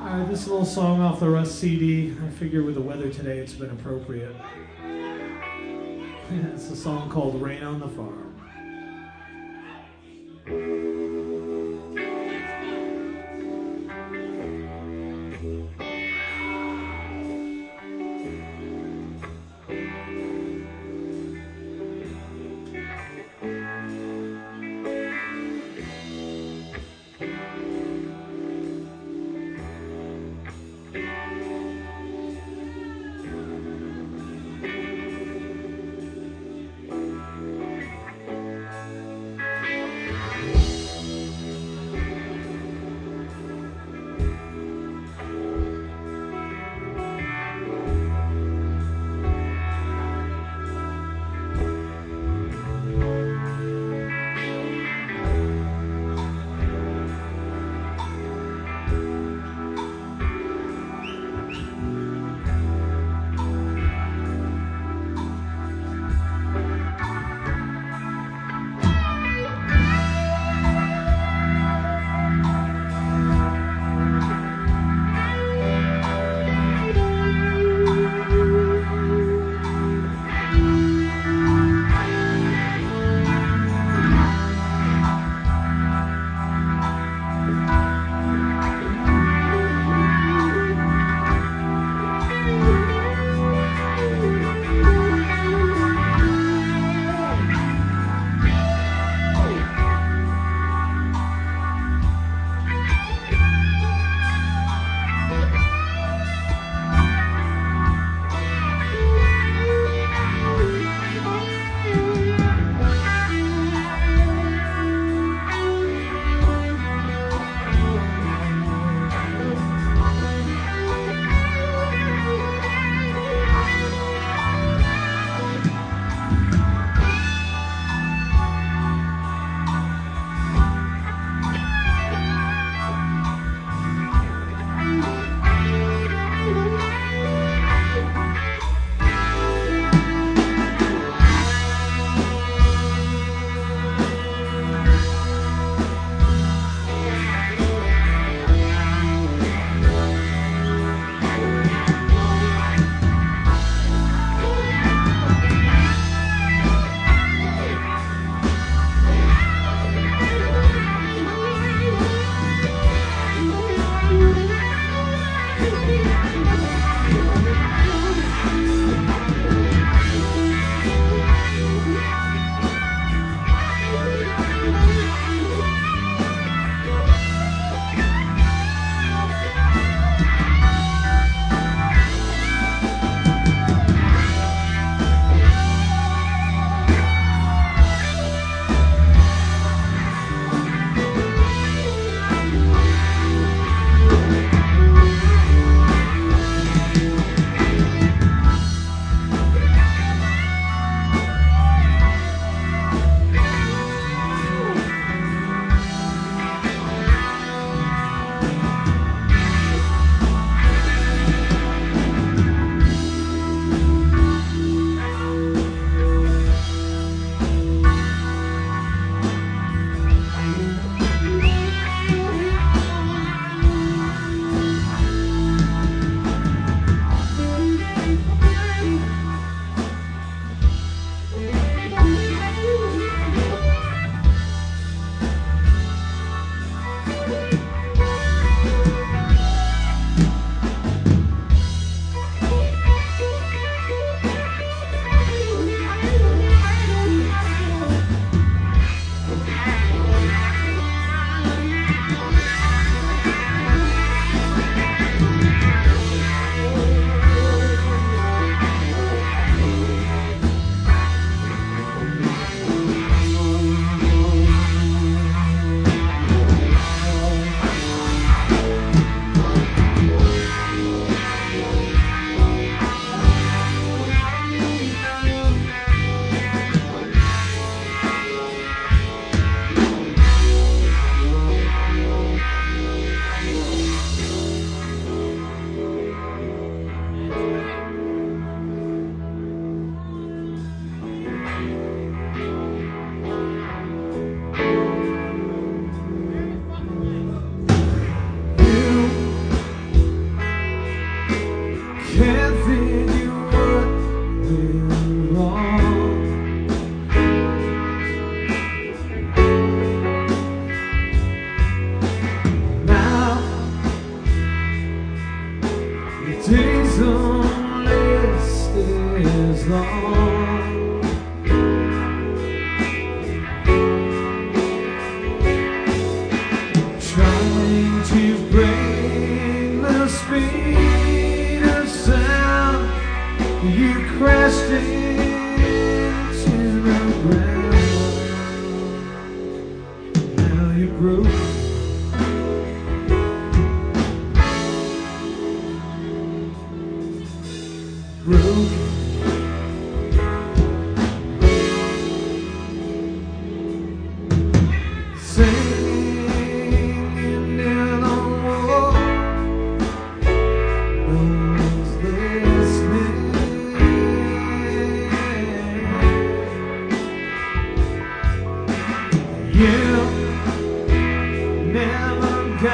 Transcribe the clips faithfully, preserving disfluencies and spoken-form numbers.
Uh, this little song off the Rust C D. I figure with the weather today, it's been appropriate. It's a song called "Rain on the Farm."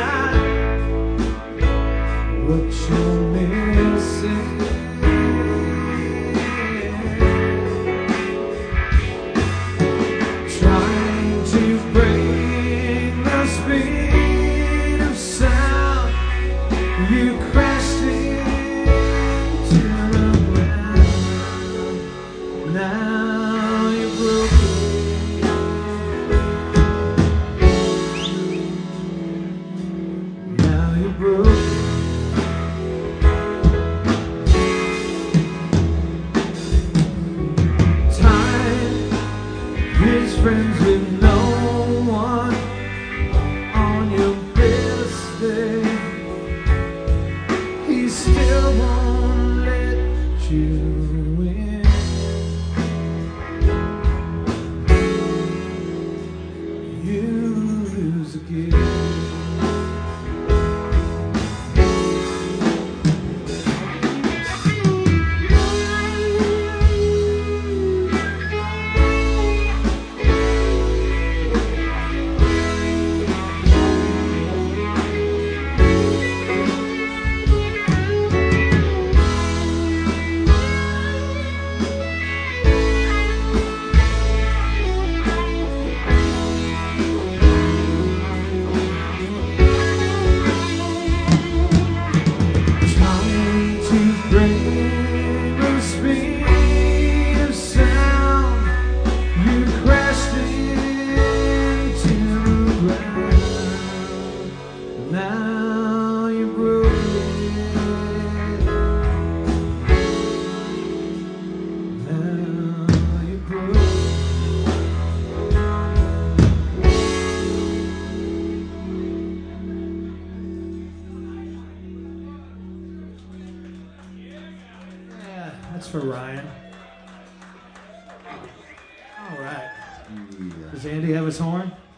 got what you're missing. Trying to bring the speed of sound, you crashed into the ground. Now you're broken. Now you're broken. Time is friends with no one on your best day. He still won't let you in. You lose again. Now you're broken. Now you're broken. Yeah, that's for Ryan. All right. Yeah. Does Andy have his horn?